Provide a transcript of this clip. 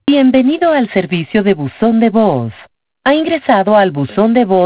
Bienvenido al servicio de buzón de voz. Ha ingresado al buzón de voz